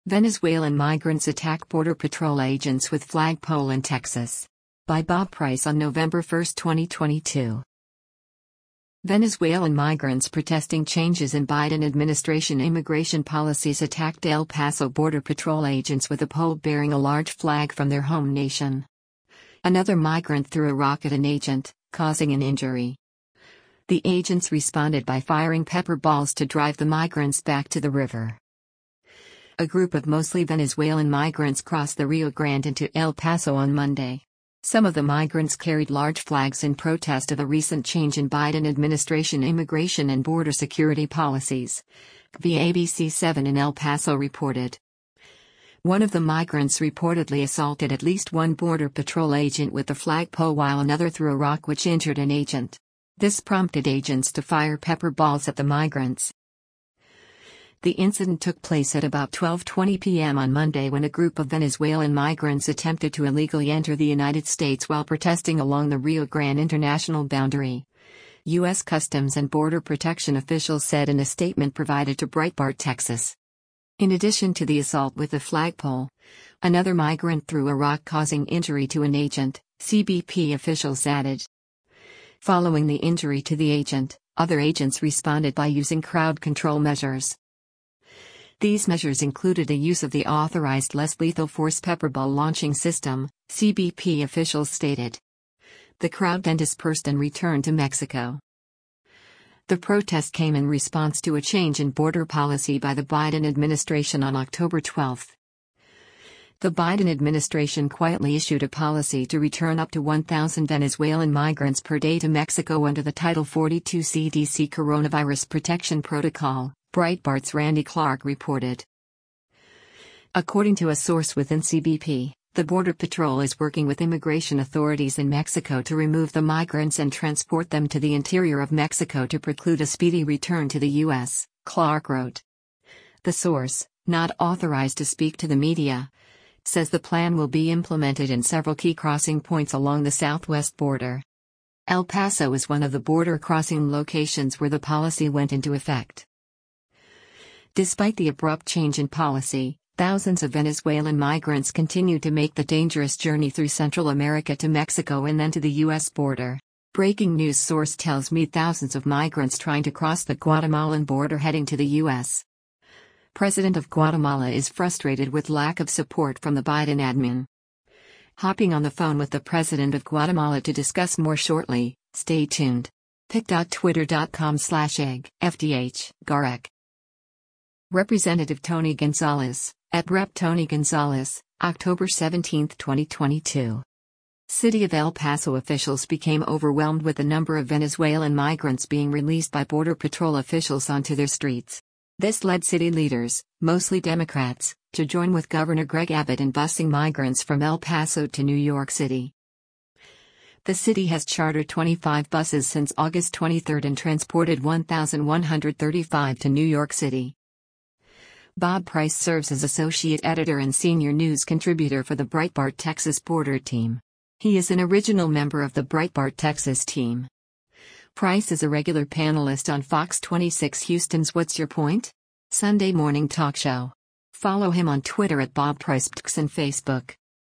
Venezuelan migrants attack Border Patrol agents with flagpole in Texas. By Bob Price on November 1, 2022. Venezuelan migrants protesting changes in Biden administration immigration policies attacked El Paso Border Patrol agents with a pole bearing a large flag from their home nation. Another migrant threw a rock at an agent, causing an injury. The agents responded by firing pepper balls to drive the migrants back to the river. A group of mostly Venezuelan migrants crossed the Rio Grande into El Paso on Monday. Some of the migrants carried large flags in protest of a recent change in Biden administration immigration and border security policies, the ABC7 in El Paso reported. One of the migrants reportedly assaulted at least one Border Patrol agent with a flagpole while another threw a rock which injured an agent. This prompted agents to fire pepper balls at the migrants. The incident took place at about 12:20 p.m. on Monday when a group of Venezuelan migrants attempted to illegally enter the United States while protesting along the Rio Grande international boundary. U.S. Customs and Border Protection officials said in a statement provided to Breitbart, Texas. In addition to the assault with the flagpole, another migrant threw a rock causing injury to an agent, CBP officials added. Following the injury to the agent, other agents responded by using crowd control measures. These measures included the use of the authorized less lethal force pepperball launching system, CBP officials stated. The crowd then dispersed and returned to Mexico. The protest came in response to a change in border policy by the Biden administration on October 12. The Biden administration quietly issued a policy to return up to 1,000 Venezuelan migrants per day to Mexico under the Title 42 CDC Coronavirus Protection Protocol, Breitbart's Randy Clark reported. According to a source within CBP, the Border Patrol is working with immigration authorities in Mexico to remove the migrants and transport them to the interior of Mexico to preclude a speedy return to the U.S., Clark wrote. The source, not authorized to speak to the media, says the plan will be implemented in several key crossing points along the southwest border. El Paso is one of the border crossing locations where the policy went into effect. Despite the abrupt change in policy, thousands of Venezuelan migrants continue to make the dangerous journey through Central America to Mexico and then to the U.S. border. Breaking news source tells me thousands of migrants trying to cross the Guatemalan border heading to the U.S. President of Guatemala is frustrated with lack of support from the Biden admin. Hopping on the phone with the president of Guatemala to discuss more shortly, stay tuned. pic.twitter.com/egg, FDH, Garek. Representative Tony Gonzalez, at Rep. Tony Gonzalez, October 17, 2022. City of El Paso officials became overwhelmed with the number of Venezuelan migrants being released by Border Patrol officials onto their streets. This led city leaders, mostly Democrats, to join with Governor Greg Abbott in busing migrants from El Paso to New York City. The city has chartered 25 buses since August 23 and transported 1,135 to New York City. Bob Price serves as associate editor and senior news contributor for the Breitbart Texas Border team. He is an original member of the Breitbart Texas team. Price is a regular panelist on Fox 26 Houston's What's Your Point? Sunday morning talk show. Follow him on Twitter at Bob Price and Facebook.